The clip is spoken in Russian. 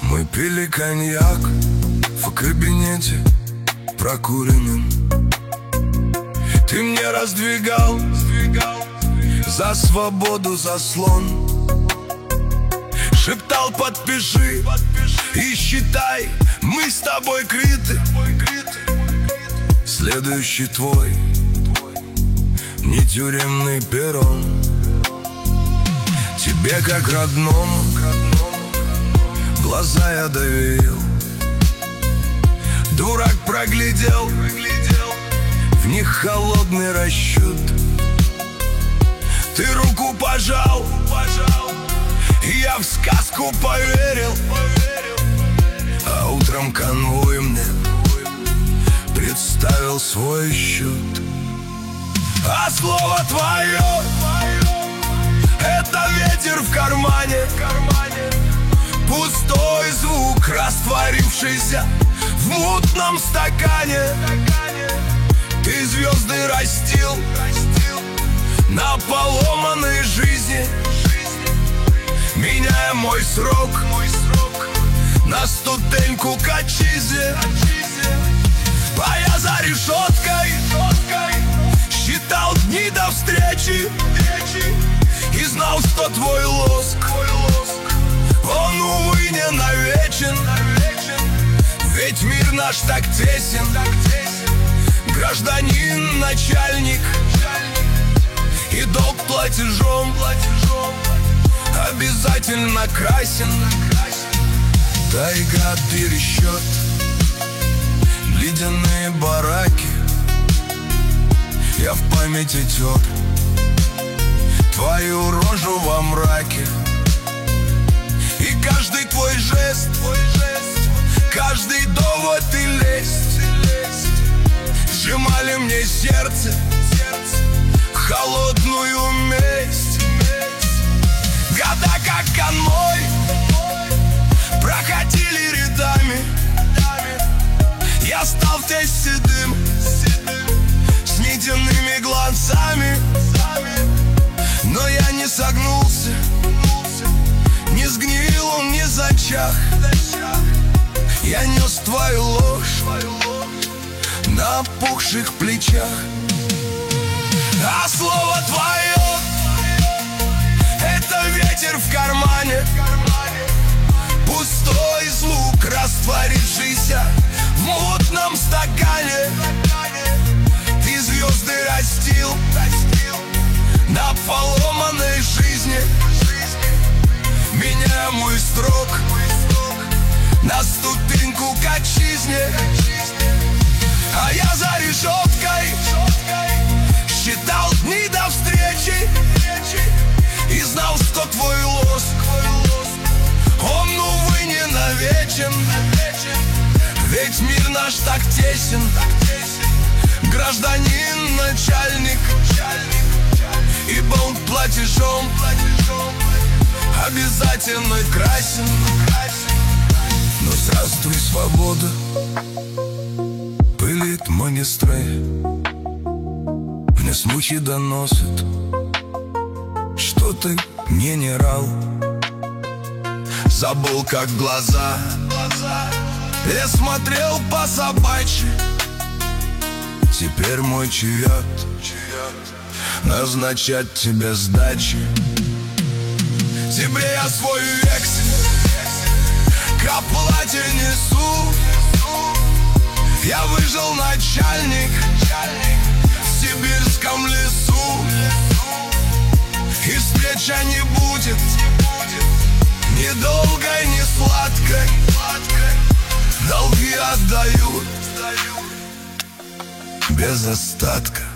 Мы пили коньяк в кабинете прокуренным. Ты мне раздвигал за свободу заслон. Шептал: подпиши и считай, мы с тобой квиты. Следующий твой не тюремный перрон. Тебе как родному глаза я доверил. Дурак проглядел в них холодный расчет. Ты руку пожал, и я в сказку поверил. А утром конвой мне представил свой счет. А слово твое — это ветер в кармане, пустой звук, растворившийся в мутном стакане. Ты звезды растил на поломанной жизни, меняя мой срок на ступеньку к отчизне. А я за решеткой считал дни до встречи и знал, что твой лоск, он, увы, не навечен. Ведь мир наш так тесен, гражданин, начальник, и долг платежом обязательно красен. Тайга, пересчет, ледяные бараки. Я в памяти тер твою рожу во мраке. И каждый твой жест, каждый довод и лесть сжимали мне сердце холодную месть. Года как конвой проходили рядами. Я стал здесь седым, с ледяными глазами. Но я не согнулся, не сгнил, не зачах. Я нес твою ложь на опухших плечах. А слово твое — это ветер в кармане, пустой звук, растворившийся в мутном стакане. Ты звезды растил на поломанной жизни, меняя мой срок на ступеньку к отчизне. А я за решеткой считал дни до встречи и знал, что твой лоск, он, увы, не навечен. Ведь мир наш так тесен, гражданин, начальник, ибо он платежом обязательно красен. Но здравствуй, свобода, пылит магистраль. Мне слухи доносят, что ты генерал. Забыл, как глаза я смотрел по собачьи. Теперь мой черед назначать тебе сдачи. Тебе я свой вексель к оплате несу. Я выжил, начальник, в сибирском лесу. И встреча не будет ни долгой, ни сладкой. Долги отдаю без остатка.